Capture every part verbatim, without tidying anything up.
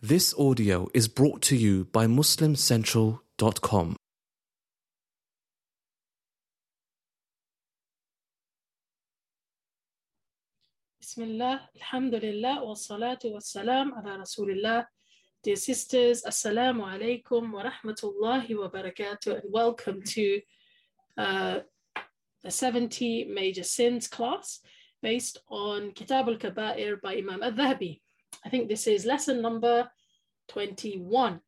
This audio is brought to you by muslim central dot com. Bismillah, alhamdulillah, wa salatu wa salam ala rasulillah. Dear sisters, assalamu alaikum wa rahmatullahi wa barakatuh, and welcome to uh, the seventy major sins class based on Kitab al-Kaba'ir by Imam al-Dhahabi. I think this is lesson number twenty-one.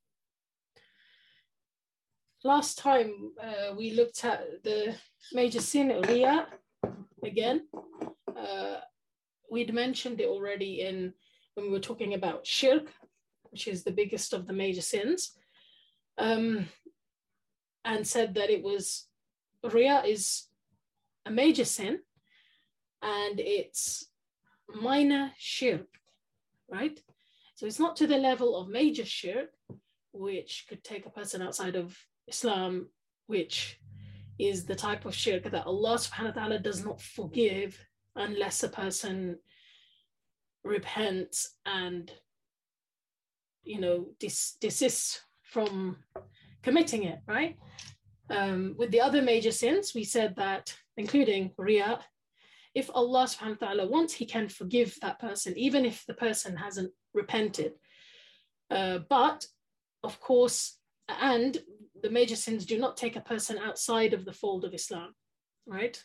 Last time uh, we looked at the major sin, Riya, again. Uh, we'd mentioned it already in when we were talking about shirk, which is the biggest of the major sins, um, and said that it was, Riya is a major sin and it's minor shirk, right? So it's not to the level of major shirk, which could take a person outside of Islam, which is the type of shirk that Allah subhanahu wa ta'ala does not forgive unless a person repents and, you know, des- desists from committing it, right? Um, with the other major sins, we said that, including Riya, if Allah subhanahu wa ta'ala wants, he can forgive that person, even if the person hasn't repented. Uh, but, of course, and the major sins do not take a person outside of the fold of Islam, right?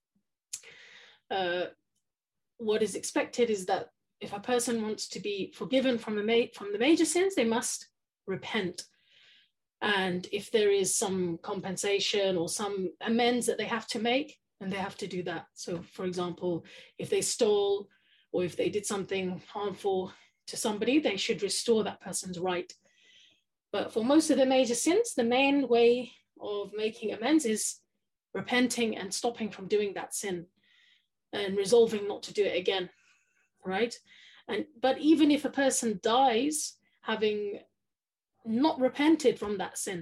Uh, what is expected is that if a person wants to be forgiven from the, ma- from the major sins, they must repent. And if there is some compensation or some amends that they have to make, then they have to do that. So, for example, if they stole or if they did something harmful to somebody, they should restore that person's right. But for most of the major sins, the main way of making amends is repenting and stopping from doing that sin and resolving not to do it again, right? And but even if a person dies having not repented from that sin,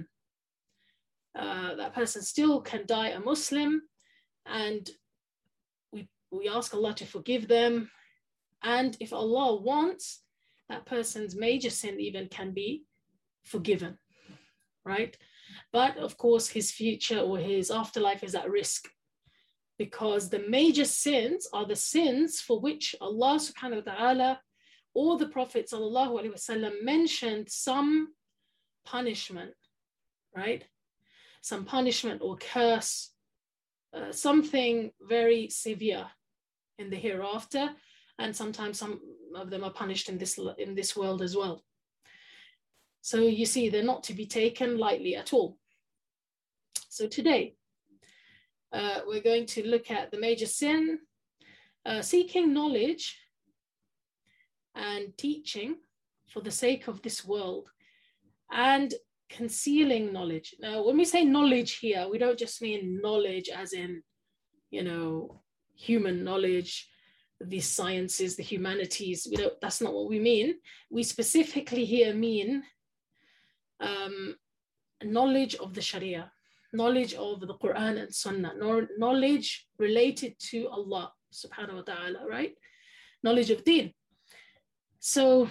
uh, that person still can die a Muslim, and we, we ask Allah to forgive them. And if Allah wants, that person's major sin even can be forgiven, right? But of course, his future or his afterlife is at risk, because the major sins are the sins for which Allah subhanahu wa ta'ala or the Prophet sallallahu alaihi wasallam mentioned some punishment, right? Some punishment or curse, uh, something very severe in the hereafter, and sometimes some of them are punished in this, in this world as well. So you see, they're not to be taken lightly at all. So today, uh, we're going to look at the major sin, uh, seeking knowledge and teaching for the sake of this world, and concealing knowledge. Now, when we say knowledge here, we don't just mean knowledge as in, you know, human knowledge, the sciences, the humanities. We don't, that's not what we mean. We specifically here mean um, knowledge of the Sharia, knowledge of the Quran and Sunnah, knowledge related to Allah subhanahu wa ta'ala, right? Knowledge of deen. So,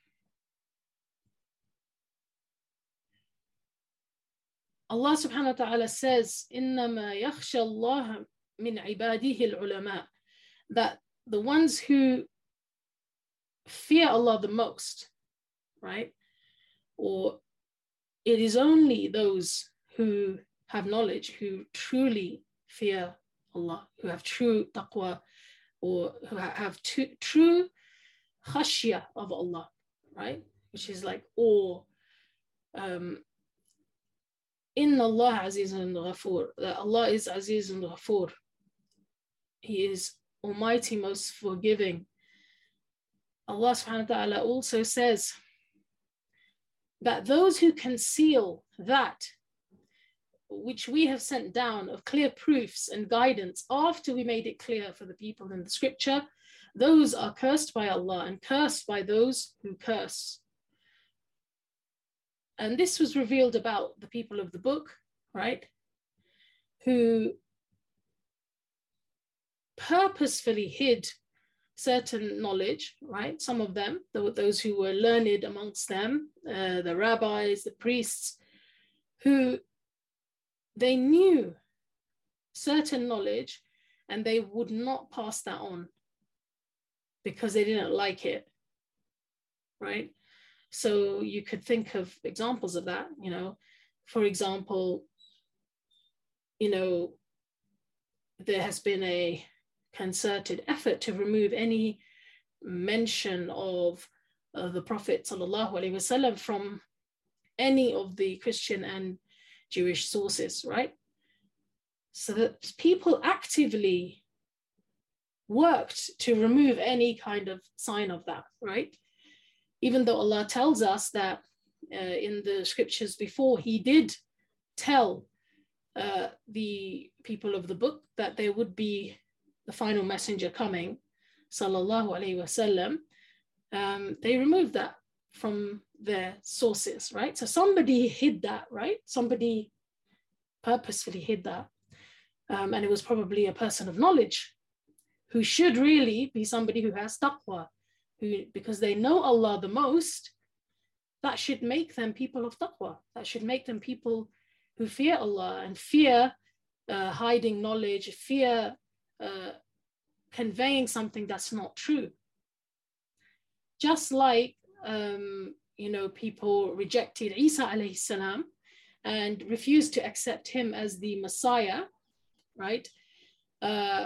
Allah subhanahu wa ta'ala says, إِنَّمَا يَخْشَى اللَّهَ مِنْ عِبَادِهِ الْعُلَمَاء, that the ones who fear Allah the most, right? Or it is only those who have knowledge, who truly fear Allah, who have true taqwa, or who have t- true khashya of Allah, right? Which is like awe. Um, Inna Allah Azizun Ghafoor, that Allah is Azizun Ghafoor. He is Almighty, most forgiving. Allah subhanahu wa ta'ala also says that those who conceal that which we have sent down of clear proofs and guidance after we made it clear for the people in the scripture, those are cursed by Allah and cursed by those who curse. And this was revealed about the people of the book, right? Who purposefully hid certain knowledge, right? Some of them, those who were learned amongst them, uh, the rabbis, the priests, who they knew certain knowledge and they would not pass that on because they didn't like it, right? So you could think of examples of that, you know, for example, you know, there has been a concerted effort to remove any mention of uh, the Prophet sallallahu alaihi wasallam from any of the Christian and Jewish sources, right? So that people actively worked to remove any kind of sign of that, right? Even though Allah tells us that uh, in the scriptures before, He did tell uh, the people of the book that there would be the final messenger coming, sallallahu alaihi wasallam. Um, they removed that from their sources, right? So somebody hid that, right? Somebody purposefully hid that. Um, and it was probably a person of knowledge who should really be somebody who has taqwa, who, because they know Allah the most, that should make them people of taqwa. That should make them people who fear Allah and fear uh, hiding knowledge, fear uh, conveying something that's not true. Just like, um, you know, people rejected Isa alayhi salam and refused to accept him as the Messiah, right? Uh,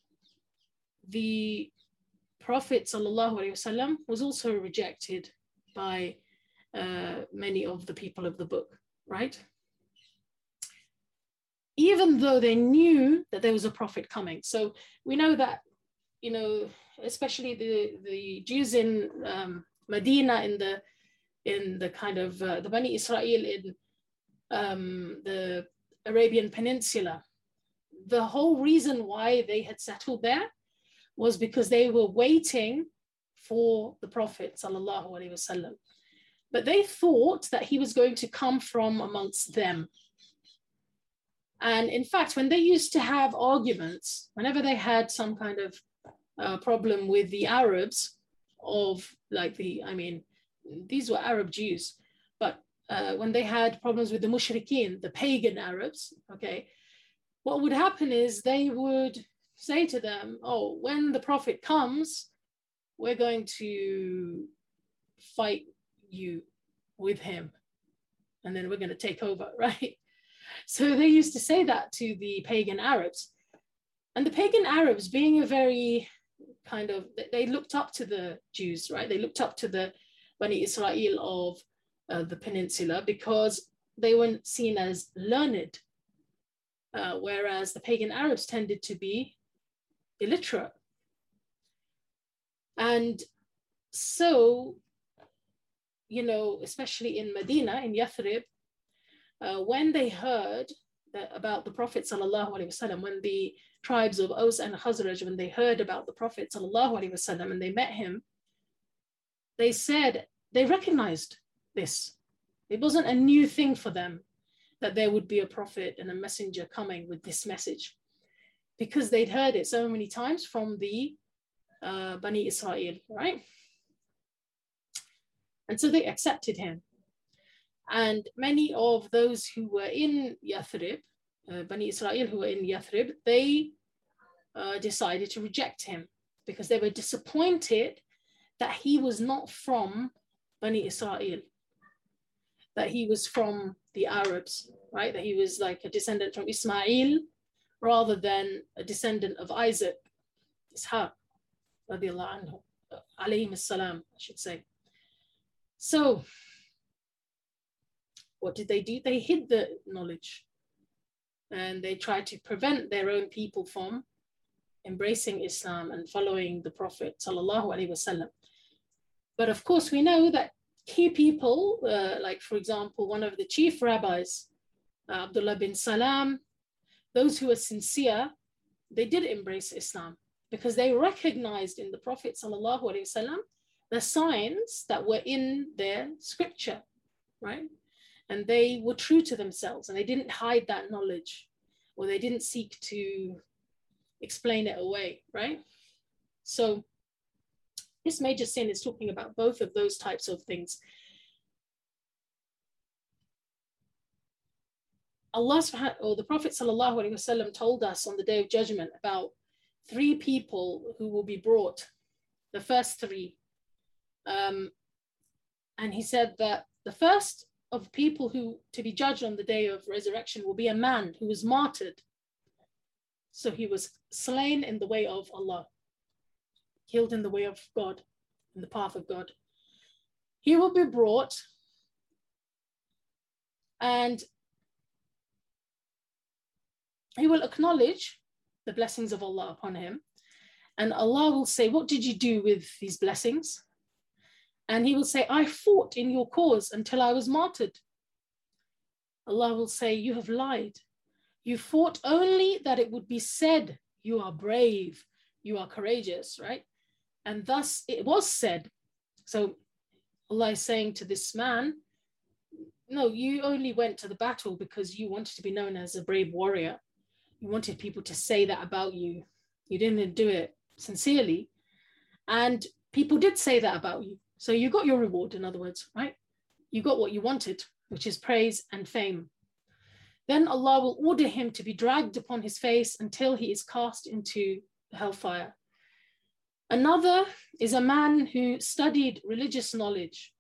the Prophet sallallahu alaihi wasallam was also rejected by uh, many of the people of the book, right? Even though they knew that there was a prophet coming. So we know that, you know, especially the, the Jews in um, Medina, in the in the kind of uh, the Bani Israel in um, the Arabian Peninsula, the whole reason why they had settled there was because they were waiting for the Prophet sallallahu alaihi wasallam. But they thought that he was going to come from amongst them. And in fact, when they used to have arguments, whenever they had some kind of uh, problem with the Arabs of like the, I mean, these were Arab Jews, but uh, when they had problems with the mushrikeen, the pagan Arabs, okay, what would happen is they would say to them, oh, when the Prophet comes, we're going to fight you with him, and then we're going to take over, right? So they used to say that to the pagan Arabs. And the pagan Arabs, being a very kind of, they looked up to the Jews, right? They looked up to the Bani Israel of uh, the peninsula because they weren't seen as learned, uh, whereas the pagan Arabs tended to be illiterate. And so, you know, especially in Medina, in Yathrib, uh, when they heard that about the Prophet sallallahu alaihi wasallam, when the tribes of Aus and Khazraj, when they heard about the Prophet sallallahu alaihi wasallam and they met him, they said they recognized this. It wasn't a new thing for them that there would be a prophet and a messenger coming with this message, because they'd heard it so many times from the uh, Bani Israel, right? And so they accepted him. And many of those who were in Yathrib, uh, Bani Israel who were in Yathrib, they uh, decided to reject him because they were disappointed that he was not from Bani Israel, that he was from the Arabs, right? That he was like a descendant from Ismail rather than a descendant of Isaac, Ishaq, radiallahu anhu, alayhim as-salam, I should say. So what did they do? They hid the knowledge and they tried to prevent their own people from embracing Islam and following the Prophet sallallahu alaihi wasallam. But of course, we know that key people, uh, like for example, one of the chief rabbis, uh, Abdullah bin Salam, those who were sincere, they did embrace Islam because they recognized in the Prophet sallallahu alaihi wasallam the signs that were in their scripture, right? And they were true to themselves and they didn't hide that knowledge, or they didn't seek to explain it away, right? So This major sin is talking about both of those types of things. Allah or the Prophet sallallahu alaihi wasallam told us on the Day of Judgment about three people who will be brought, the first three. Um, and he said that the first of people who to be judged on the day of resurrection will be a man who was martyred. So he was slain in the way of Allah, killed in the way of God, in the path of God. He will be brought, and he will acknowledge the blessings of Allah upon him. And Allah will say, what did you do with these blessings? And he will say, I fought in your cause until I was martyred. Allah will say, you have lied. You fought only that it would be said, you are brave, you are courageous, right? And thus it was said. So Allah is saying to this man, no, you only went to the battle because you wanted to be known as a brave warrior. You wanted people to say that about you. You didn't do it sincerely. And people did say that about you. So you got your reward, in other words, right? You got what you wanted, which is praise and fame. Then Allah will order him to be dragged upon his face until he is cast into hellfire. Another is a man who studied religious knowledge,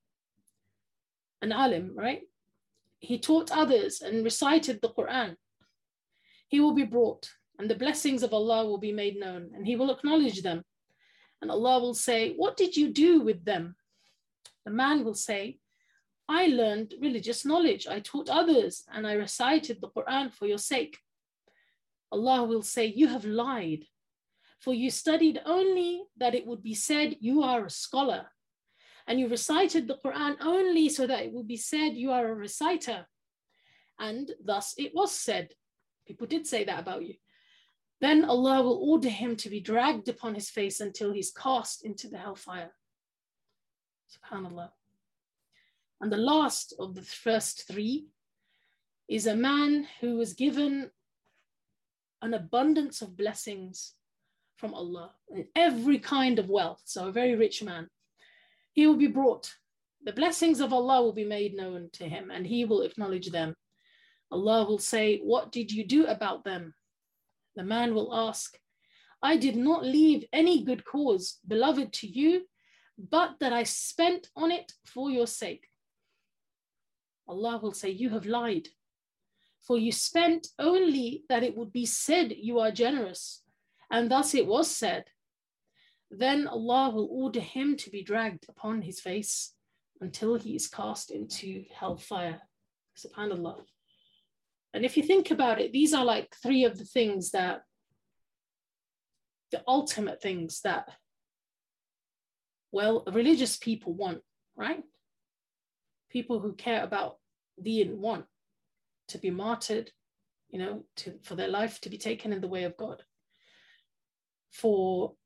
an alim, right? He taught others and recited the Quran. He will be brought, and the blessings of Allah will be made known, and he will acknowledge them. And Allah will say, what did you do with them? The man will say, I learned religious knowledge. I taught others, and I recited the Quran for your sake. Allah will say, you have lied, for you studied only that it would be said you are a scholar, and you recited the Quran only so that it would be said you are a reciter. And thus it was said. People did say that about you. Then Allah will order him to be dragged upon his face until he's cast into the hellfire. SubhanAllah. And the last of the first three is a man who was given an abundance of blessings from Allah and every kind of wealth. So a very rich man. He will be brought. The blessings of Allah will be made known to him, and he will acknowledge them. Allah will say, what did you do about them? The man will ask, I did not leave any good cause beloved to you, but that I spent on it for your sake. Allah will say, you have lied, for you spent only that it would be said you are generous, and thus it was said. Then Allah will order him to be dragged upon his face until he is cast into hellfire. SubhanAllah. And if you think about it, these are like three of the things that, the ultimate things that, well, religious people want, right? People who care about deen want to be martyred, you know, to, for their life to be taken in the way of God, for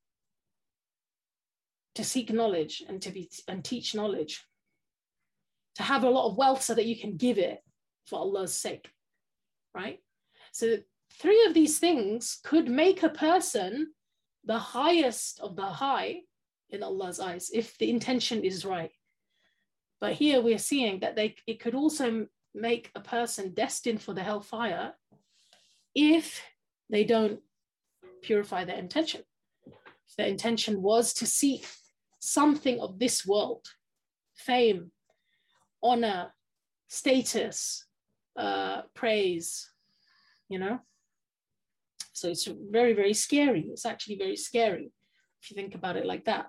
to seek knowledge and to be and teach knowledge, to have a lot of wealth so that you can give it for Allah's sake, right? So three of these things could make a person the highest of the high in Allah's eyes if the intention is right. But here we're seeing that they it could also make a person destined for the hellfire if they don't purify their intention. If their intention was to seek something of this world, fame, honor, status, uh, praise, you know? So it's very, very scary. It's actually very scary if you think about it like that.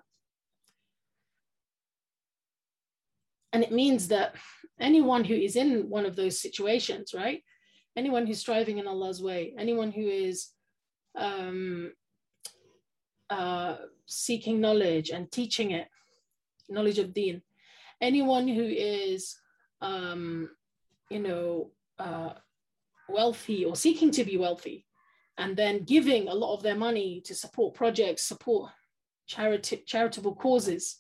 And it means that anyone who is in one of those situations, right? Anyone who's striving in Allah's way, anyone who is um, uh, seeking knowledge and teaching it, knowledge of deen, anyone who is, um, you know, uh, wealthy or seeking to be wealthy, and then giving a lot of their money to support projects, support charity, charitable causes,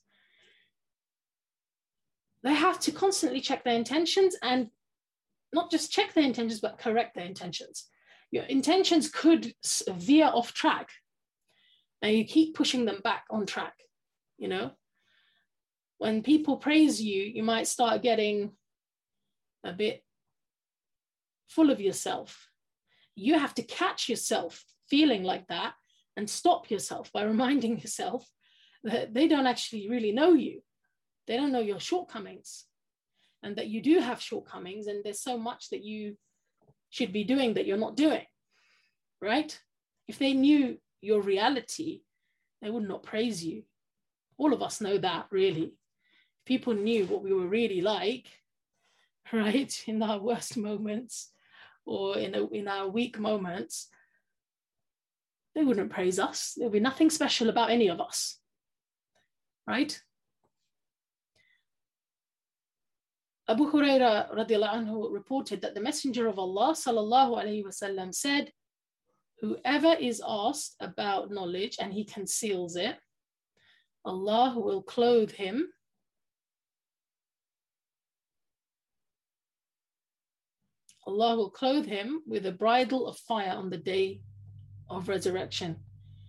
they have to constantly check their intentions, and not just check their intentions, but correct their intentions. Your intentions could veer off track, and you keep pushing them back on track. you know. When people praise you, you might start getting a bit full of yourself. You have to catch yourself feeling like that and stop yourself by reminding yourself that they don't actually really know you. They don't know your shortcomings, and that you do have shortcomings, and there's so much that you should be doing that you're not doing, right? If they knew your reality, they would not praise you. All of us know that, really. If people knew what we were really like, right, in our worst moments or in, a, in our weak moments, they wouldn't praise us. There'll be nothing special about any of us, right? Abu Huraira radiallahu anhu reported that the Messenger of Allah sallallahu alayhi wasallam said, whoever is asked about knowledge and he conceals it, Allah will clothe him Allah will clothe him with a bridle of fire on the day of resurrection.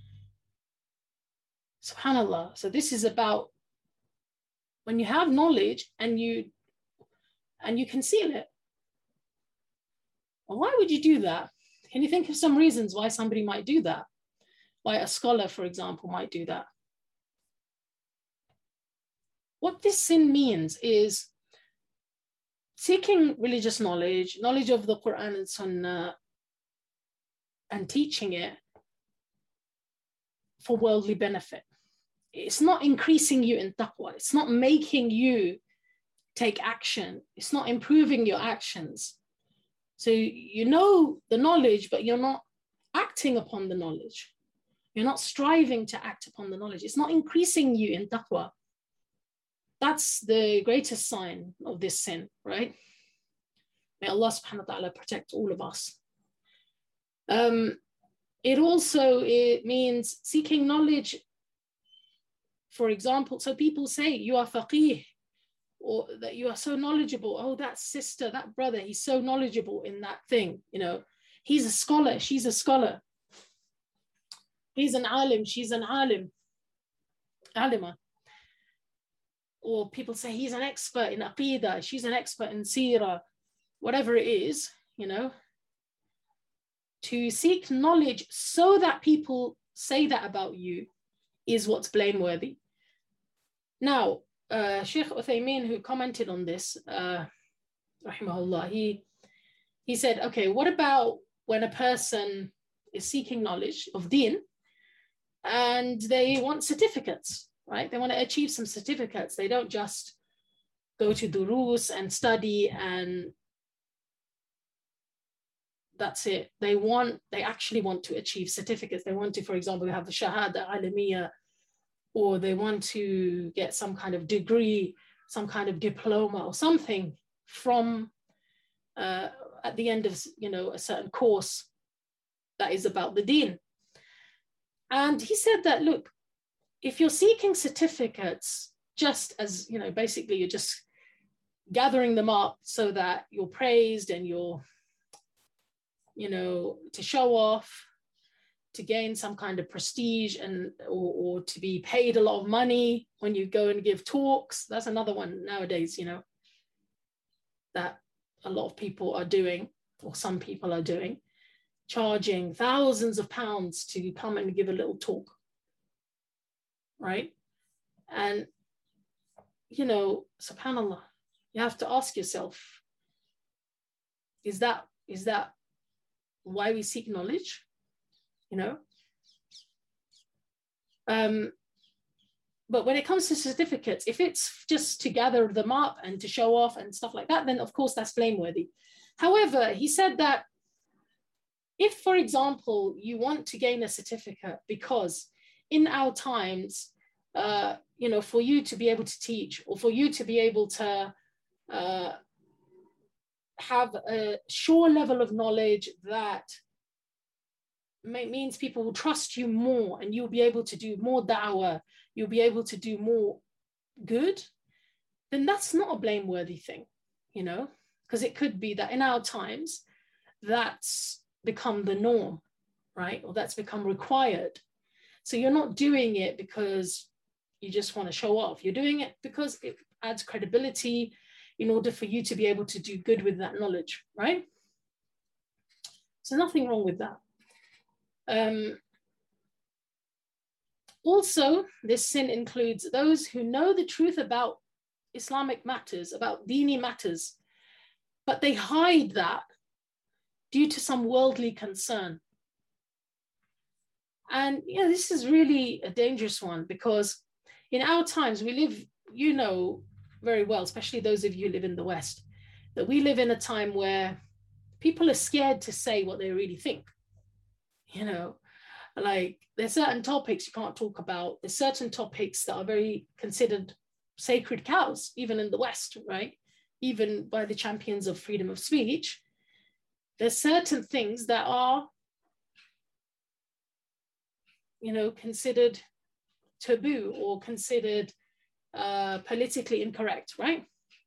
SubhanAllah. So this is about when you have knowledge and you and you conceal it. Well, why would you do that? Can you think of some reasons why somebody might do that? Why a scholar, for example, might do that? What this sin means is seeking religious knowledge, knowledge of the Quran and Sunnah, and teaching it for worldly benefit. It's not increasing you in taqwa. It's not making you take action. It's not improving your actions. So you know the knowledge, but you're not acting upon the knowledge. You're not striving to act upon the knowledge. It's not increasing you in taqwa. That's the greatest sign of this sin, right? May Allah subhanahu wa ta'ala protect all of us. Um, it also it means seeking knowledge. For example, so people say you are faqih, or that you are so knowledgeable. Oh, that sister, that brother, he's so knowledgeable in that thing. You know, he's a scholar, she's a scholar. He's an alim, she's an alim, alima. Or people say he's an expert in aqidah, she's an expert in seerah, whatever it is, you know. To seek knowledge so that people say that about you is what's blameworthy. Now, uh, Sheikh Uthaymeen, who commented on this, uh, rahimahullah, he, he said, okay, what about when a person is seeking knowledge of deen and they want certificates, right? They want to achieve some certificates. They don't just go to durus and study and that's it. They want, they actually want to achieve certificates. They want to, for example, have the Shahada Alamiya, or they want to get some kind of degree, some kind of diploma or something from uh, at the end of, you know, a certain course that is about the deen. And he said that, look, if you're seeking certificates, just as, you know, basically you're just gathering them up so that you're praised and you're, you know, to show off, to gain some kind of prestige and or, or to be paid a lot of money when you go and give talks. That's another one nowadays, you know, that a lot of people are doing, or some people are doing, charging thousands of pounds to come and give a little talk, right? And, you know, subhanAllah, you have to ask yourself, is that, is that why we seek knowledge? You know, um, but when it comes to certificates, if it's just to gather them up and to show off and stuff like that, then of course that's blameworthy. However, he said that if, for example, you want to gain a certificate because in our times, uh, you know, for you to be able to teach or for you to be able to uh, have a sure level of knowledge that means people will trust you more and you'll be able to do more da'wah, you'll be able to do more good, then that's not a blameworthy thing, you know, because it could be that in our times that's become the norm, right? Or that's become required. So you're not doing it because you just want to show off. You're doing it because it adds credibility in order for you to be able to do good with that knowledge, right? So nothing wrong with that. Um, also, this sin includes those who know the truth about Islamic matters, about dini matters, but they hide that due to some worldly concern. And you know, this is really a dangerous one, because in our times we live, you know very well, especially those of you who live in the West, that we live in a time where people are scared to say what they really think. You know, like there's certain topics you can't talk about. There's certain topics that are very considered sacred cows, even in the West, right? Even by the champions of freedom of speech. There's certain things that are, you know, considered taboo or considered uh, politically incorrect, right?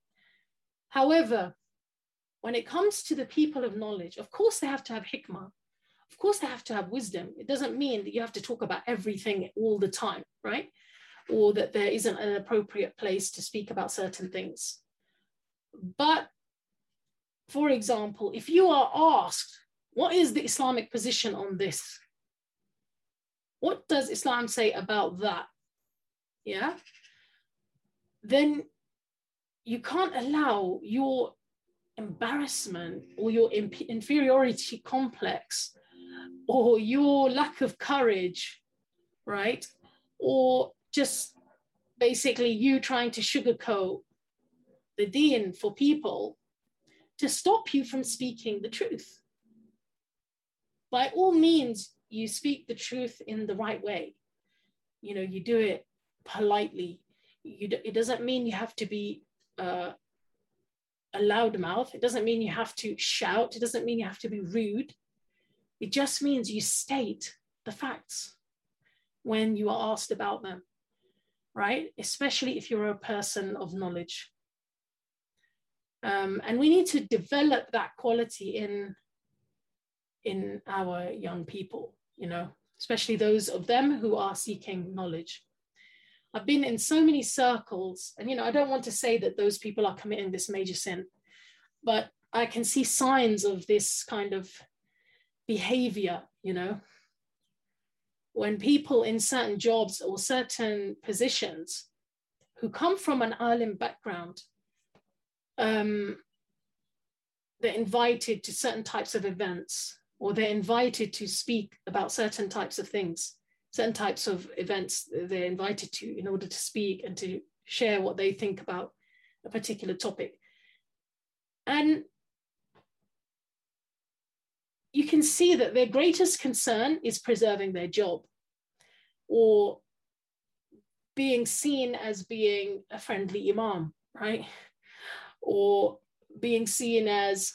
However, when it comes to the people of knowledge, of course they have to have hikmah. Of course they have to have wisdom. It doesn't mean that you have to talk about everything all the time, right? Or that there isn't an appropriate place to speak about certain things. But for example, if you are asked, what is the Islamic position on this? What does Islam say about that? Yeah. Then you can't allow your embarrassment or your inferiority complex or your lack of courage, right? Or just basically you trying to sugarcoat the deen for people to stop you from speaking the truth. By all means, you speak the truth in the right way. You know, you do it politely. You do, it doesn't mean you have to be uh, a loudmouth. It doesn't mean you have to shout. It doesn't mean you have to be rude. It just means you state the facts when you are asked about them, right? Especially if you're a person of knowledge. Um, and we need to develop that quality in, in our young people, you know, especially those of them who are seeking knowledge. I've been in so many circles, and, you know, I don't want to say that those people are committing this major sin, but I can see signs of this kind of behavior, you know, when people in certain jobs or certain positions who come from an alim background, um, they're invited to certain types of events, or they're invited to speak about certain types of things, certain types of events they're invited to in order to speak and to share what they think about a particular topic. And you can see that their greatest concern is preserving their job, or being seen as being a friendly imam, right? Or being seen as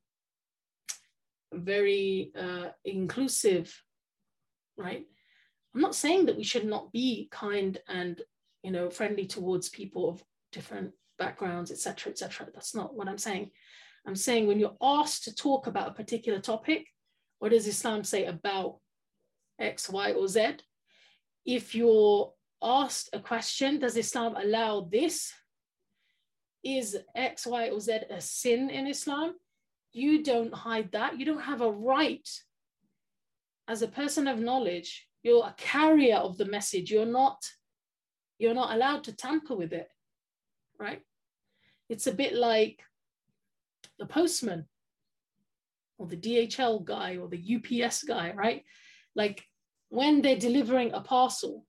very uh, inclusive, right? I'm not saying that we should not be kind and, you know, friendly towards people of different backgrounds, et cetera, et cetera. That's not what I'm saying. I'm saying when you're asked to talk about a particular topic, what does Islam say about X, Y, or Z? If you're asked a question, does Islam allow this? Is X, Y, or Z a sin in Islam? You don't hide that. You don't have a right. As a person of knowledge, you're a carrier of the message. You're not, you're not allowed to tamper with it, right? It's a bit like the postman or the D H L guy or the U P S guy, right? Like when they're delivering a parcel,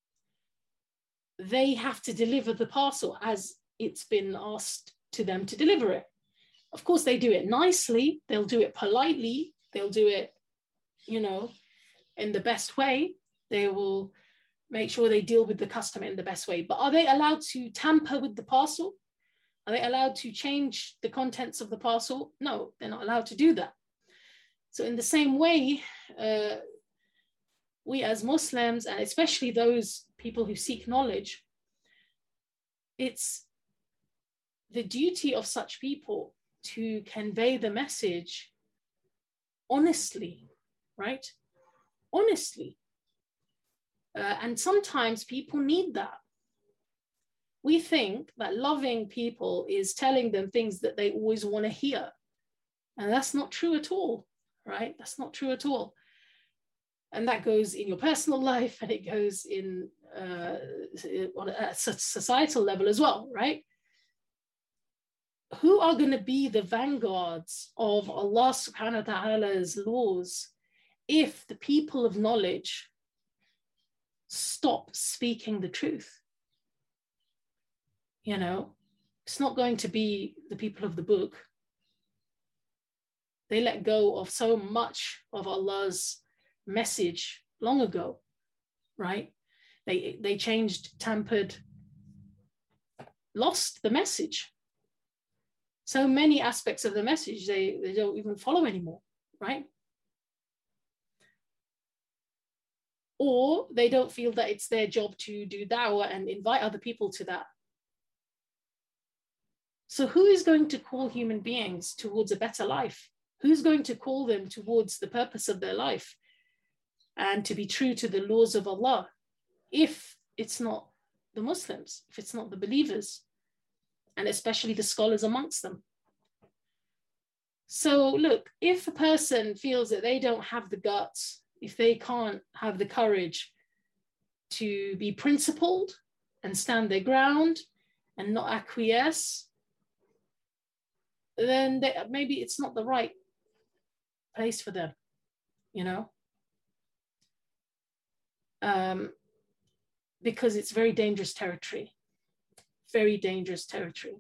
they have to deliver the parcel as it's been asked to them to deliver it. Of course, they do it nicely. They'll do it politely. They'll do it, you know, in the best way. They will make sure they deal with the customer in the best way. But are they allowed to tamper with the parcel? Are they allowed to change the contents of the parcel? No, they're not allowed to do that. So in the same way, uh, we as Muslims, and especially those people who seek knowledge, it's the duty of such people to convey the message honestly, right? Honestly. Uh, and sometimes people need that. we think that loving people is telling them things that they always want to hear. And that's not true at all, right? That's not true at all. And that goes in your personal life, and it goes in uh, on a societal level as well, right? Who are going to be the vanguards of Allah subhanahu wa ta'ala's laws if the people of knowledge stop speaking the truth? You know, it's not going to be the people of the book. They let go of so much of Allah's message long ago, right? They, they changed, tampered, lost the message. So many aspects of the message they, they don't even follow anymore, right? Or they don't feel that it's their job to do da'wah and invite other people to that. So who is going to call human beings towards a better life? Who's going to call them towards the purpose of their life and to be true to the laws of Allah if it's not the Muslims, if it's not the believers, and especially the scholars amongst them? So look, if a person feels that they don't have the guts, if they can't have the courage to be principled and stand their ground and not acquiesce, then they, maybe it's not the right place for them, you know, um, because it's very dangerous territory, very dangerous territory.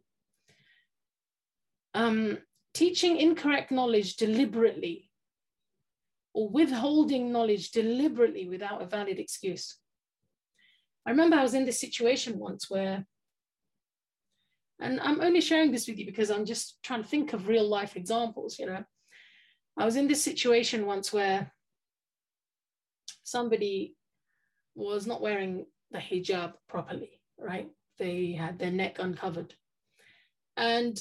Um, teaching incorrect knowledge deliberately or withholding knowledge deliberately without a valid excuse. I remember I was in this situation once where, and I'm only sharing this with you because I'm just trying to think of real life examples, you know. I was in this situation once where somebody was not wearing the hijab properly, right? They had their neck uncovered. And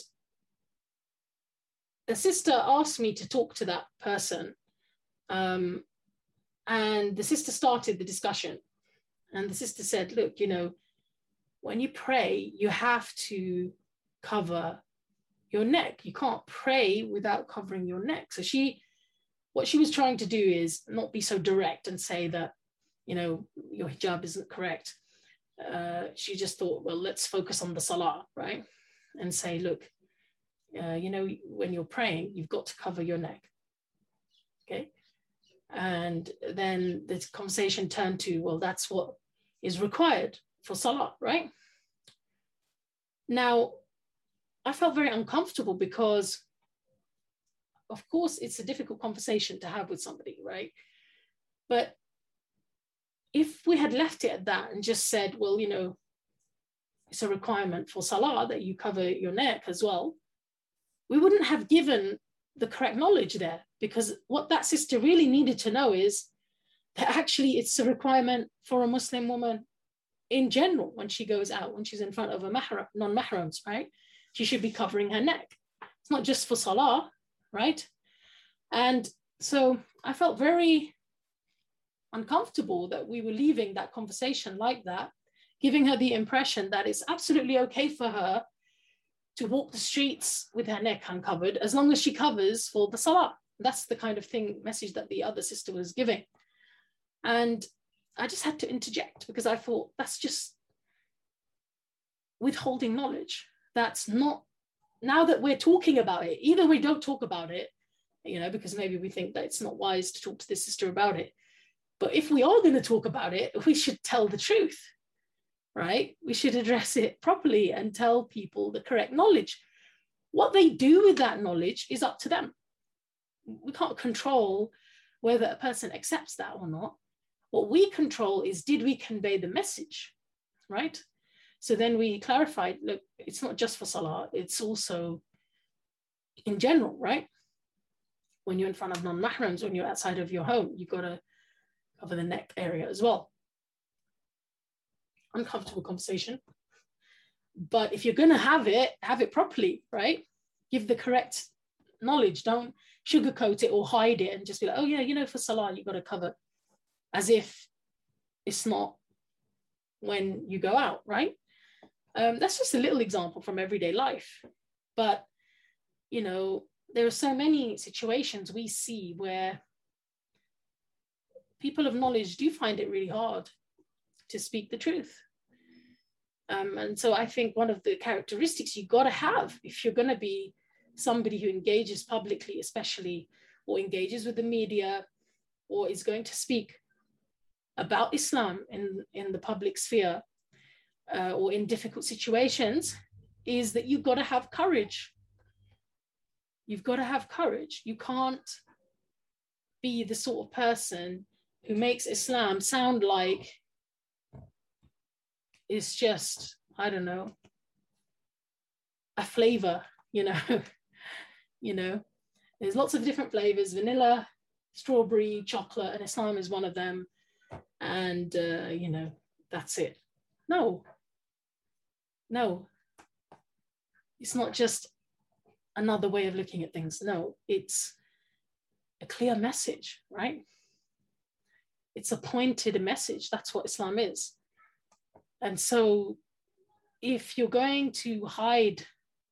the sister asked me to talk to that person. Um, and the sister started the discussion. And the sister said, look, you know, when you pray, you have to cover your neck. You can't pray without covering your neck. So she, what she was trying to do is not be so direct and say that, you know, your hijab isn't correct. Uh, she just thought, well, let's focus on the salah, right? And say, look, uh, you know, when you're praying, you've got to cover your neck, okay? And then the conversation turned to, well, that's what is required for salah, right? Now, I felt very uncomfortable because, of course, it's a difficult conversation to have with somebody, right? But if we had left it at that and just said, well, you know, it's a requirement for salah that you cover your neck as well, we wouldn't have given the correct knowledge there, because what that sister really needed to know is that actually it's a requirement for a Muslim woman in general when she goes out, when she's in front of a mahram, non-mahrams, right? She should be covering her neck. It's not just for salah, right? And so I felt very uncomfortable that we were leaving that conversation like that, giving her the impression that it's absolutely okay for her to walk the streets with her neck uncovered as long as she covers for the salah. That's the kind of thing, message that the other sister was giving. And I just had to interject because I thought that's just withholding knowledge. That's not, now that we're talking about it, either we don't talk about it, you know, because maybe we think that it's not wise to talk to this sister about it. But if we are going to talk about it, we should tell the truth, right? We should address it properly and tell people the correct knowledge. What they do with that knowledge is up to them. We can't control whether a person accepts that or not. What we control is, did we convey the message, right? So then we clarified, look, it's not just for salah, it's also in general, right? When you're in front of non-mahrams, when you're outside of your home, you've got to cover the neck area as well. Uncomfortable conversation. But if you're going to have it, have it properly, right? Give the correct knowledge. Don't sugarcoat it or hide it and just be like, oh yeah, you know, for salah, you've got to cover, as if it's not when you go out, right? Um, that's just a little example from everyday life. But, you know, there are so many situations we see where people of knowledge do find it really hard to speak the truth. Um, and so I think one of the characteristics you got to have if you're going to be somebody who engages publicly, especially, or engages with the media, or is going to speak about Islam in, in the public sphere, uh, or in difficult situations, is that you've got to have courage. You've got to have courage. You can't be the sort of person who makes Islam sound like it's just, I don't know, a flavor, you know, you know, there's lots of different flavors, vanilla, strawberry, chocolate, and Islam is one of them. And, uh, you know, that's it. No, no, it's not just another way of looking at things. No, it's a clear message, right? It's a pointed message. That's what Islam is. And so if you're going to hide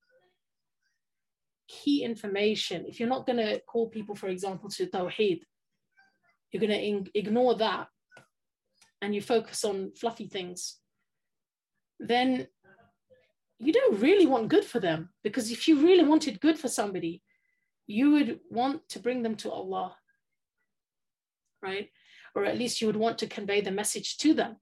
key information, if you're not going to call people, for example, to Tawheed, you're going to ignore that and you focus on fluffy things, then you don't really want good for them. Because if you really wanted good for somebody, you would want to bring them to Allah, right? Or at least you would want to convey the message to them.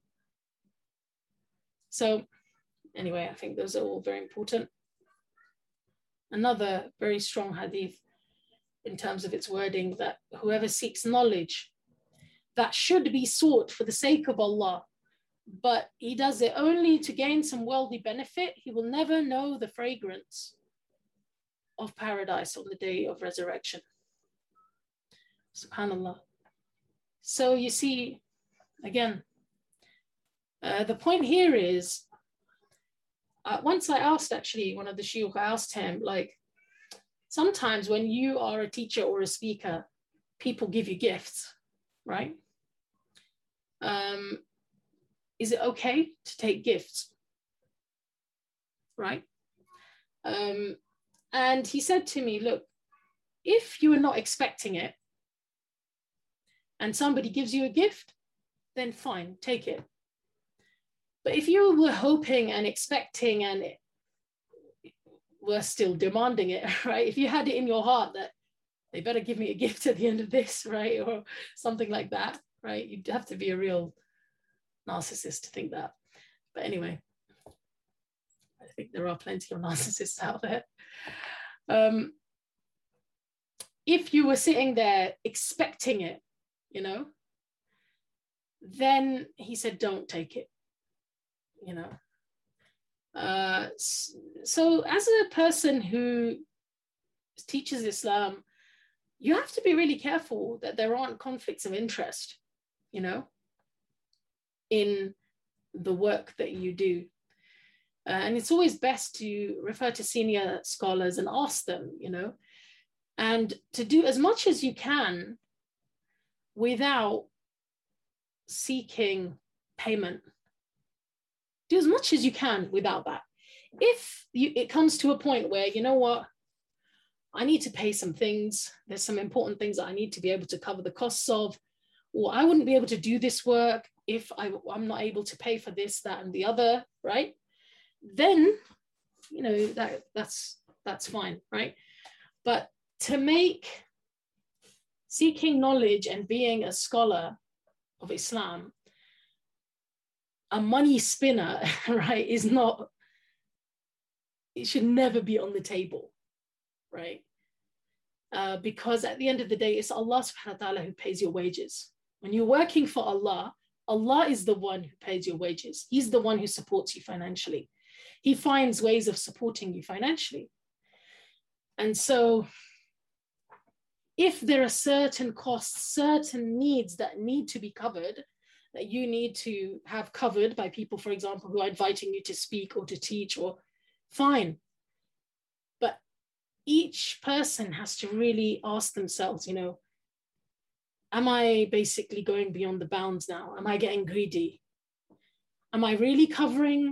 So anyway, I think those are all very important. Another very strong hadith in terms of its wording, that whoever seeks knowledge that should be sought for the sake of Allah, but he does it only to gain some worldly benefit, he will never know the fragrance of paradise on the day of resurrection. SubhanAllah. So you see, again, uh, the point here is, uh, once I asked actually one of the shuyukh, I asked him, like, sometimes when you are a teacher or a speaker, people give you gifts, right? Um, is it okay to take gifts, right? Um, and he said to me, look, if you are not expecting it and somebody gives you a gift, then fine, take it. But if you were hoping and expecting and it, were still demanding it, right? If you had it in your heart that they better give me a gift at the end of this, right? Or something like that, right? You'd have to be a real narcissist to think that. But anyway, I think there are plenty of narcissists out there. Um, if you were sitting there expecting it, you know, then he said, don't take it, you know. Uh, so as a person who teaches Islam, you have to be really careful that there aren't conflicts of interest, you know, in the work that you do. Uh, and it's always best to refer to senior scholars and ask them, you know, and to do as much as you can without seeking payment. Do as much as you can without that. If you, it comes to a point where, you know what, I need to pay some things, there's some important things that I need to be able to cover the costs of, or I wouldn't be able to do this work if I, I'm not able to pay for this, that, and the other, right? Then, you know, that, that's, that's fine, right? But to make seeking knowledge and being a scholar of Islam a money spinner, right, is not, it should never be on the table, right? Uh, because at the end of the day, it's Allah subhanahu wa ta'ala who pays your wages. When you're working for Allah, Allah is the one who pays your wages. He's the one who supports you financially. He finds ways of supporting you financially. And so if there are certain costs, certain needs that need to be covered, that you need to have covered by people, for example, who are inviting you to speak or to teach, or fine. But each person has to really ask themselves, you know, am I basically going beyond the bounds now? Am I getting greedy? Am I really covering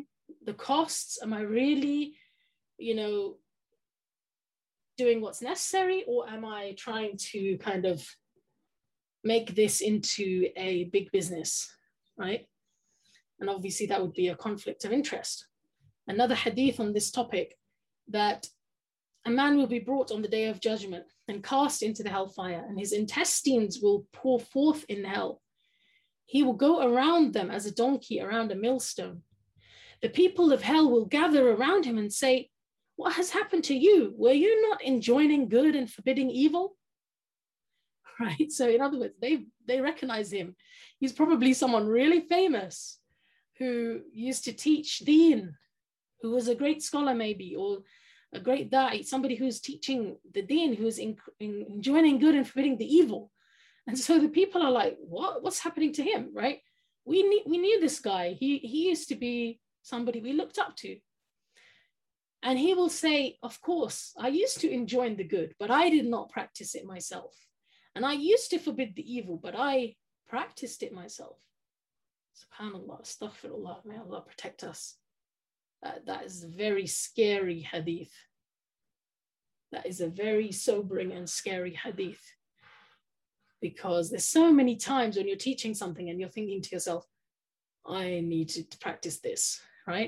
the costs? Am I really, you know, doing what's necessary, or am I trying to kind of make this into a big business, right? And obviously that would be a conflict of interest. Another hadith on this topic, that a man will be brought on the day of judgment and cast into the hellfire, and his intestines will pour forth in hell. He will go around them as a donkey around a millstone. The people of hell will gather around him and say, what has happened to you? Were you not enjoining good and forbidding evil? Right? So in other words, they, they recognize him. He's probably someone really famous who used to teach deen, who was a great scholar maybe, or a great da'i, somebody who's teaching the deen, who's in, in, enjoining good and forbidding the evil. And so the people are like, what? What's happening to him, right? We, need, we knew this guy. He, he used to be somebody we looked up to. And he will say, of course, I used to enjoin the good, but I did not practice it myself. And I used to forbid the evil, but I practiced it myself. SubhanAllah, astaghfirullah, may Allah protect us. Uh, that is a very scary hadith. That is a very sobering and scary hadith. Because there's so many times when you're teaching something and you're thinking to yourself, I need to practice this, right?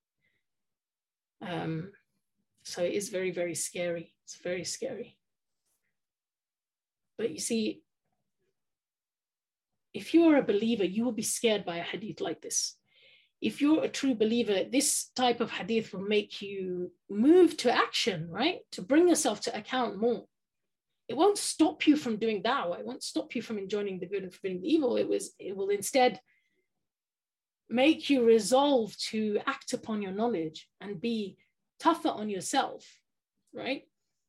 Um, so it is very, very scary. It's very scary. But you see, if you are a believer, you will be scared by a hadith like this. If you're a true believer, this type of hadith will make you move to action, right? To bring yourself to account more. It won't stop you from doing da'wah. It won't stop you from enjoining the good and forbidding the evil. It was, it will instead make you resolve to act upon your knowledge and be tougher on yourself, right?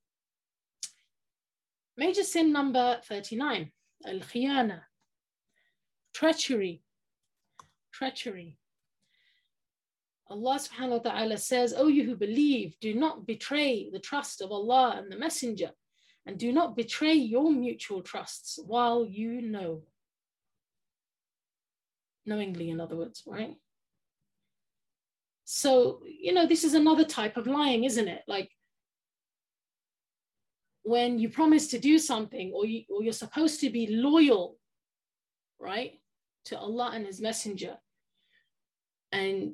Major sin number thirty-nine, al-khiyana, treachery, treachery. Allah subhanahu wa ta'ala says, O you who believe, do not betray the trust of Allah and the Messenger, and do not betray your mutual trusts while you know. Knowingly, in other words, right? So, you know, this is another type of lying, isn't it? Like when you promise to do something, or, you, or you're supposed to be loyal, right, to Allah and His Messenger, and,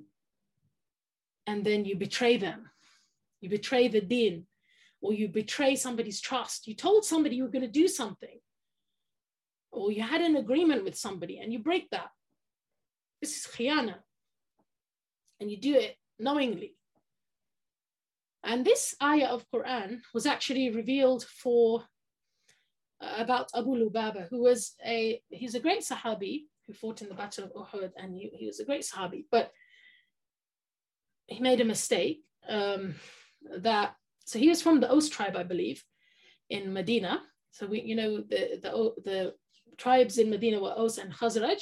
and then you betray them. You betray the deen, or you betray somebody's trust. You told somebody you were going to do something, or you had an agreement with somebody and you break that. This is khiyana, and you do it knowingly. And this ayah of Quran was actually revealed for uh, about Abu Lubaba, who was a, he's a great Sahabi who fought in the Battle of Uhud, and he, he was a great Sahabi, but he made a mistake um, that, so he was from the Aus tribe, I believe, in Medina. So we, you know, the, the, the tribes in Medina were Aus and Khazraj.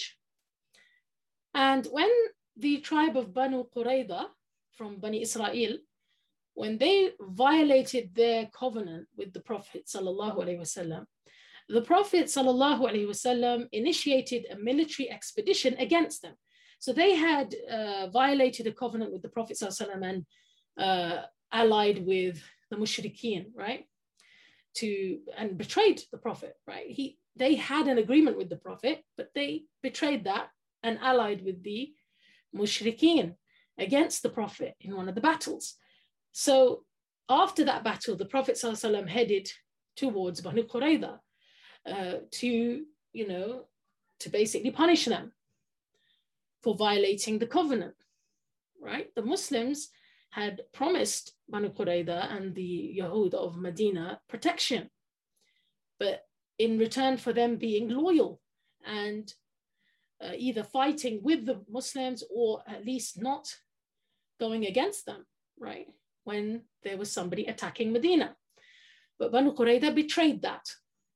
And when the tribe of Banu Qurayza from Bani Israel, when they violated their covenant with the Prophet sallallahu alaihi wasallam, the Prophet sallallahu alaihi wasallam initiated a military expedition against them. So they had uh, violated a covenant with the Prophet sallallahu alaihi wasallam and uh, allied with the mushrikeen, right? To and betrayed the Prophet, right? He they had an agreement with the Prophet, but they betrayed that and allied with the mushrikeen against the Prophet in one of the battles. So after that battle, the Prophet ﷺ headed towards Banu Qurayza uh, to, you know, to basically punish them for violating the covenant, right? The Muslims had promised Banu Qurayza and the Yahud of Medina protection, but in return for them being loyal and uh, either fighting with the Muslims or at least not going against them, right? When there was somebody attacking Medina. But Banu Qurayza betrayed that.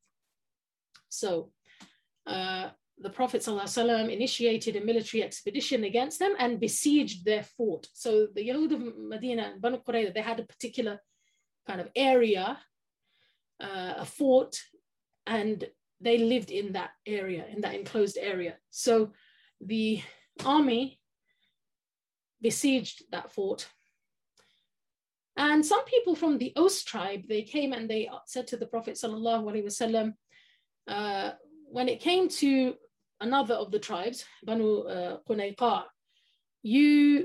So uh, the Prophet ﷺ initiated a military expedition against them and besieged their fort. So the Yahud of Medina and Banu Qurayza, they had a particular kind of area, uh, a fort, and they lived in that area, in that enclosed area. So the army besieged that fort. And some people from the Aus tribe, they came and they said to the Prophet sallallahu alaihi wasallam, uh, when it came to another of the tribes, Banu uh, Qunayqa, you,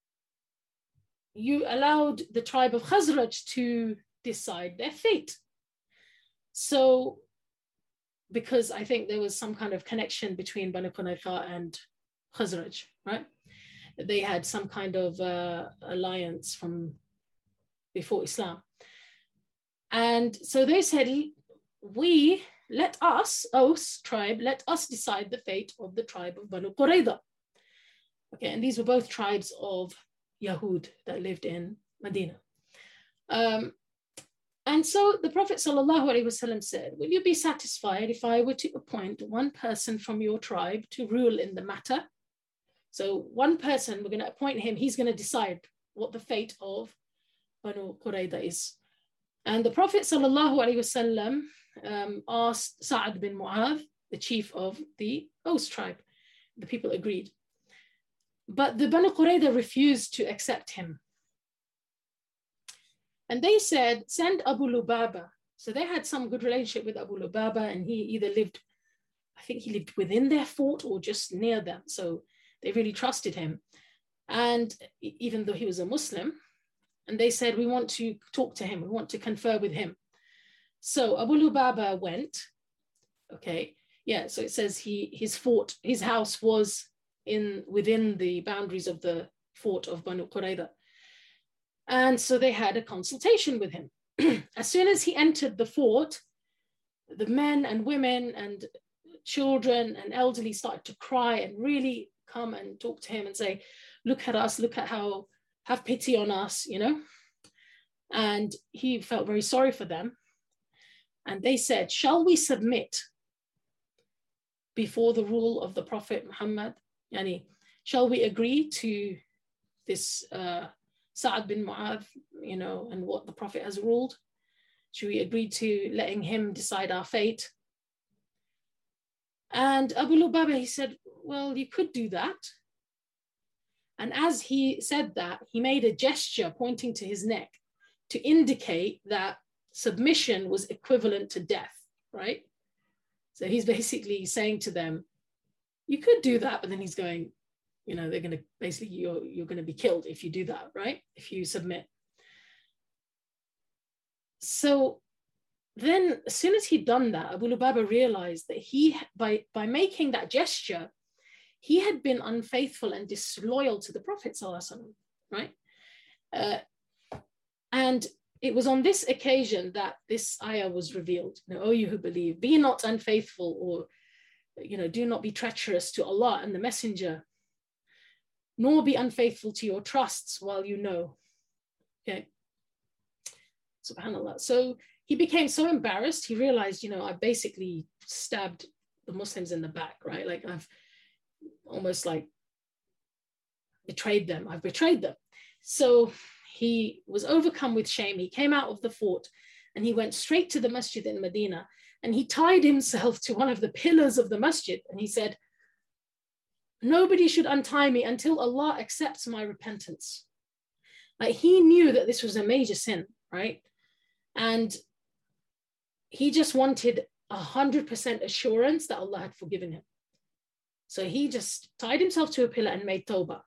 you allowed the tribe of Khazraj to decide their fate. So, because I think there was some kind of connection between Banu Qunayqa and Khazraj, right? They had some kind of uh, alliance from before Islam. And so they said, we, let us, Aus tribe, let us decide the fate of the tribe of Banu Qurayza. Okay, and these were both tribes of Yahud that lived in Medina. Um, and so the Prophet ﷺ said, will you be satisfied if I were to appoint one person from your tribe to rule in the matter? So one person, we're going to appoint him, he's going to decide what the fate of Banu Qurayza is. And the Prophet ﷺ um, asked Sa'ad bin Mu'adh, the chief of the Aus tribe. The people agreed. But the Banu Qurayza refused to accept him. And they said, send Abu Lubaba. So they had some good relationship with Abu Lubaba, and he either lived, I think he lived within their fort or just near them. So they really trusted him. And even though he was a Muslim, and they said, we want to talk to him. We want to confer with him. So Abu Lubaba went, okay. Yeah, so it says he his fort, his house was in within the boundaries of the fort of Banu Qurayza. And so they had a consultation with him. As soon as he entered the fort, the men and women and children and elderly started to cry and really come and talk to him and say, look at us, look at how, have pity on us, you know. And he felt very sorry for them. And they said, shall we submit before the rule of the Prophet Muhammad? Yani, shall we agree to this uh, Sa'ad bin Mu'adh, you know, and what the Prophet has ruled? Should we agree to letting him decide our fate? And Abu Lubaba, he said, well, you could do that. And as he said that, he made a gesture pointing to his neck to indicate that submission was equivalent to death, right? So he's basically saying to them, you could do that, but then he's going, you know, they're going to basically, you're, you're going to be killed if you do that, right? If you submit. So then as soon as he'd done that, Abu Lubaba realized that he, by, by making that gesture, he had been unfaithful and disloyal to the Prophet ﷺ, right? Uh, and it was on this occasion that this ayah was revealed. You know, O you who believe, be not unfaithful, or, you know, do not be treacherous to Allah and the Messenger, nor be unfaithful to your trusts while you know. Okay. SubhanAllah. So he became so embarrassed, he realized, you know, I basically stabbed the Muslims in the back, right? Like I've almost like betrayed them. I've betrayed them. So he was overcome with shame. He came out of the fort and he went straight to the masjid in Medina, and he tied himself to one of the pillars of the masjid. And he said, nobody should untie me until Allah accepts my repentance. Like he knew that this was a major sin, right? And he just wanted a hundred percent assurance that Allah had forgiven him. So he just tied himself to a pillar and made tawbah.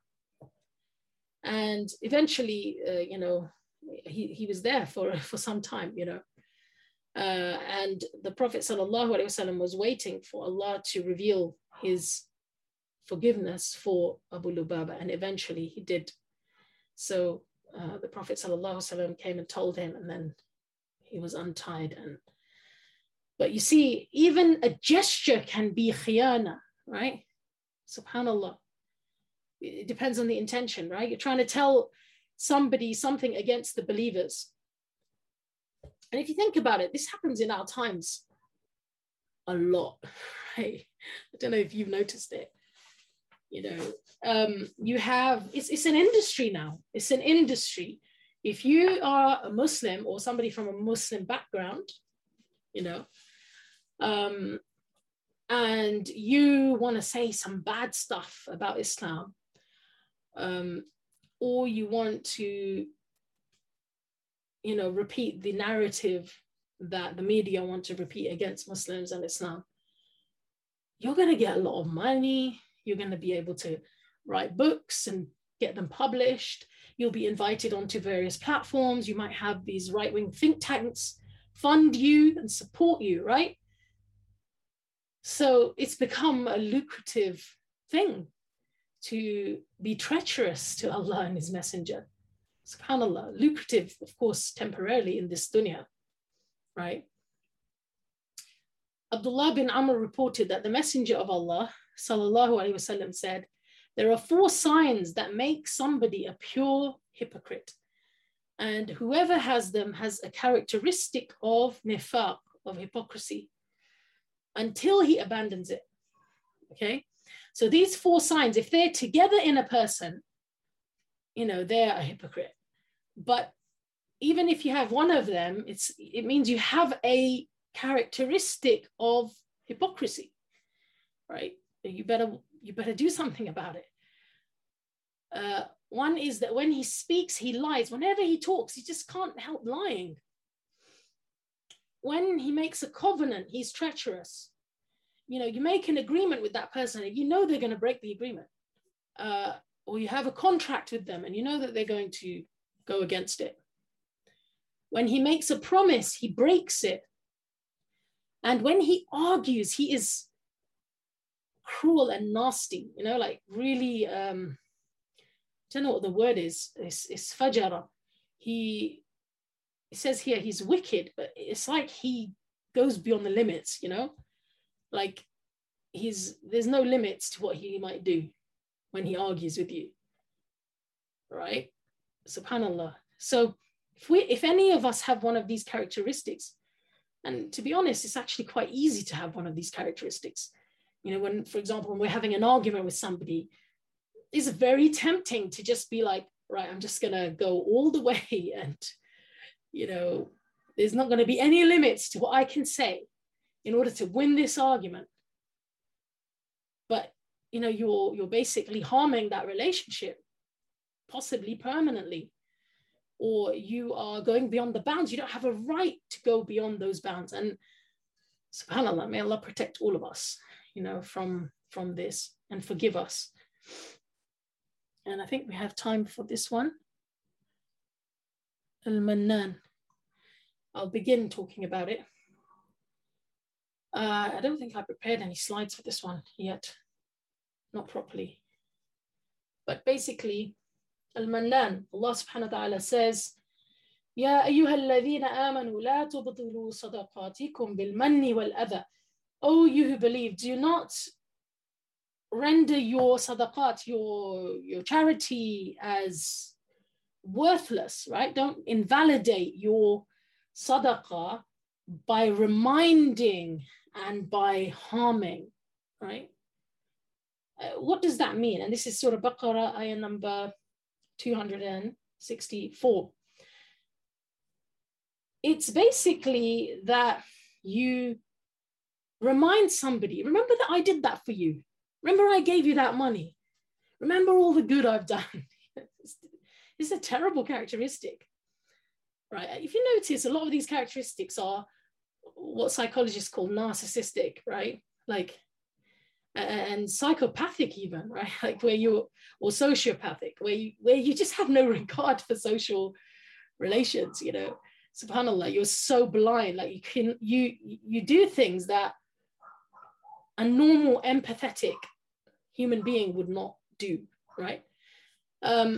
And eventually, uh, you know, he, he was there for, for some time, you know. Uh, and the Prophet sallallahu alaihi wasallam was waiting for Allah to reveal his forgiveness for Abu Lubaba, and eventually he did. So uh, the Prophet sallallahu alaihi wasallam came and told him, and then he was untied. And but you see, even a gesture can be khiyana, right? SubhanAllah. It depends on the intention, right? You're trying to tell somebody something against the believers. And if you think about it, this happens in our times a lot, right? I don't know if you've noticed it. You know, um, you have, it's, it's an industry now. It's an industry. If you are a Muslim or somebody from a Muslim background, you know, um, and you want to say some bad stuff about Islam, um, or you want to, you know, repeat the narrative that the media want to repeat against Muslims and Islam, you're going to get a lot of money. You're going to be able to write books and get them published. You'll be invited onto various platforms. You might have these right-wing think tanks fund you and support you, right? So it's become a lucrative thing to be treacherous to Allah and His Messenger. SubhanAllah, lucrative, of course, temporarily in this dunya, right? Abdullah bin Amr reported that the Messenger of Allah, sallallahu alaihi wasallam, said, there are four signs that make somebody a pure hypocrite. And whoever has them has a characteristic of nifaq, of hypocrisy, until he abandons it, okay? So these four signs, if they're together in a person, you know, they're a hypocrite. But even if you have one of them, it's, it means you have a characteristic of hypocrisy, right? You better, you better do something about it. Uh, one is that when he speaks, he lies. Whenever he talks, he just can't help lying. When he makes a covenant, he's treacherous. You know, you make an agreement with that person and you know they're going to break the agreement. Uh, or you have a contract with them and you know that they're going to go against it. When he makes a promise, he breaks it. And when he argues, he is cruel and nasty, you know, like really, um, I don't know what the word is, it's, it's fajara. He, it says here he's wicked, but it's like he goes beyond the limits, you know, like he's, there's no limits to what he might do when he argues with you, right? SubhanAllah. So if we, if any of us have one of these characteristics, and to be honest, it's actually quite easy to have one of these characteristics. You know, when, for example, when we're having an argument with somebody, it's very tempting to just be like, right, I'm just gonna go all the way and, you know, there's not gonna be any limits to what I can say in order to win this argument. But, you know, you're, you're basically harming that relationship, possibly permanently, or you are going beyond the bounds. You don't have a right to go beyond those bounds. And SubhanAllah, may Allah protect all of us, you know, from, from this and forgive us. And I think we have time for this one. Al-Mannan. I'll begin talking about it. Uh, I don't think I prepared any slides for this one yet. Not properly. But basically, Al-Mannan, Allah subhanahu wa ta'ala says, Ya ayyuha alladhina amanu la tubtilu sadaqatikum bil manni wal adha. Oh, you who believe, do not render your sadaqat, your, your charity as worthless, right? Don't invalidate your sadaqah by reminding and by harming, right? Uh, what does that mean? And this is Surah Baqarah, ayah number two hundred sixty-four. It's basically that you remind somebody, remember that I did that for you. Remember I gave you that money. Remember all the good I've done. It's a terrible characteristic, right? If you notice, a lot of these characteristics are what psychologists call narcissistic, right? Like, and psychopathic even, right? Like where you, or sociopathic, where you, where you just have no regard for social relations, you know. SubhanAllah, you're so blind, like you can, you, you do things that a normal empathetic human being would not do, right? Um,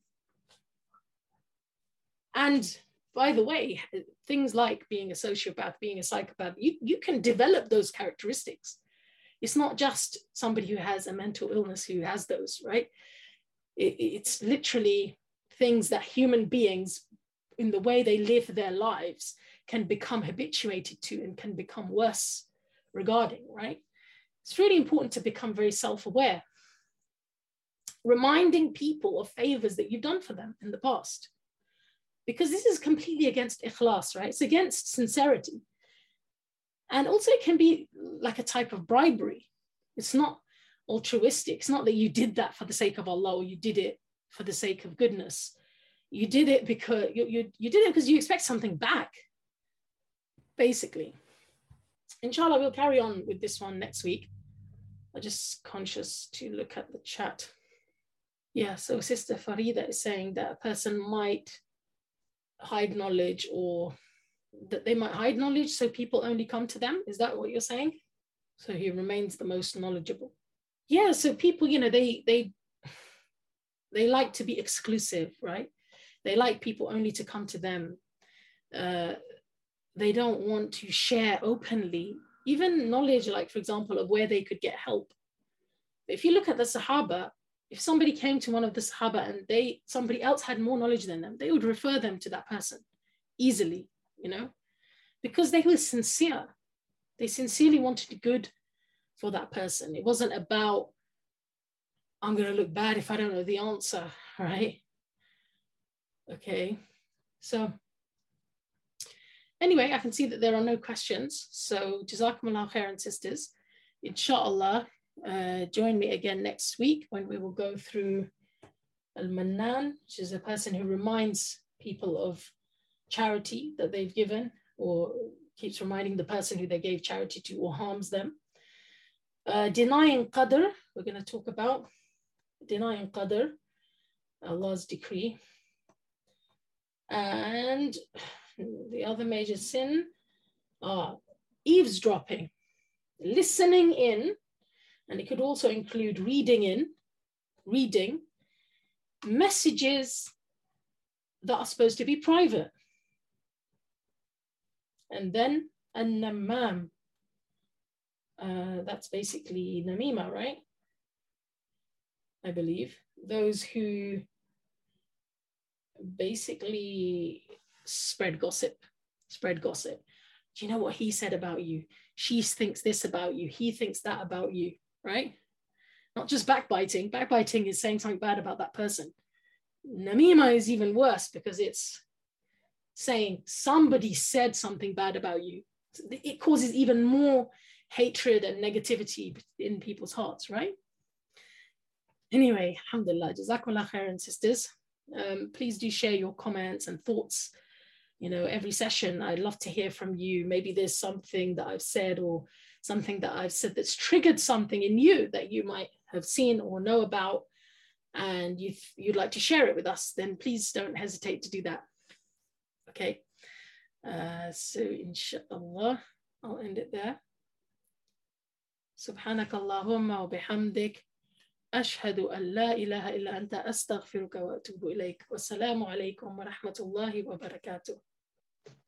and by the way, things like being a sociopath, being a psychopath, you, you can develop those characteristics. It's not just somebody who has a mental illness who has those, right? It, it's literally things that human beings, in the way they live their lives, can become habituated to and can become worse regarding, right? It's really important to become very self-aware. Reminding people of favors that you've done for them in the past. Because this is completely against ikhlas, right? It's against sincerity. And also it can be like a type of bribery. It's not altruistic. It's not that you did that for the sake of Allah or you did it for the sake of goodness. You did it because you, you, you did it because you expect something back, basically. Inshallah, we'll carry on with this one next week. I'm just conscious to look at the chat. Yeah, so Sister Farida is saying that a person might hide knowledge, or that they might hide knowledge so people only come to them. Is that what you're saying? So he remains the most knowledgeable. Yeah, so people, you know, they they they like to be exclusive, right? They like people only to come to them. Uh, they don't want to share openly, even knowledge, like, for example, of where they could get help. If you look at the Sahaba, if somebody came to one of the Sahaba and they somebody else had more knowledge than them, they would refer them to that person easily, you know, because they were sincere. They sincerely wanted good for that person. It wasn't about, I'm going to look bad if I don't know the answer, right? Okay, so anyway, I can see that there are no questions. So Jazakumullah khairan, sisters. Inshallah, uh, join me again next week when we will go through Al-Mannan, which is a person who reminds people of charity that they've given, or keeps reminding the person who they gave charity to, or harms them. Uh, denying Qadr, we're going to talk about denying Qadr, Allah's decree. And the other major sin are eavesdropping, listening in, and it could also include reading in, reading messages that are supposed to be private. And then an-namam, uh, that's basically namima, right? I believe. Those who basically spread gossip, spread gossip. Do you know what he said about you? She thinks this about you. He thinks that about you, right? Not just backbiting. Backbiting is saying something bad about that person. Namima is even worse because it's saying somebody said something bad about you. It causes even more hatred and negativity in people's hearts, right? Anyway, alhamdulillah, jazakumullah khairan, sisters. Um, please do share your comments and thoughts. You know, every session, I'd love to hear from you. Maybe there's something that I've said or something that I've said that's triggered something in you that you might have seen or know about, and you'd, you'd like to share it with us, then please don't hesitate to do that. Okay. Uh, so inshallah, I'll end it there. Subhanakallahumma wa bihamdik. أشهد أن لا إله إلا أنت أستغفرك وأتوب إليك والسلام عليكم ورحمة الله وبركاته.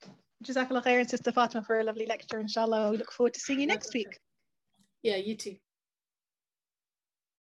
Jazakallah khairan, Sister Fatima, for a lovely lecture. Inshallah, we look forward to seeing you next week. Yeah, you too.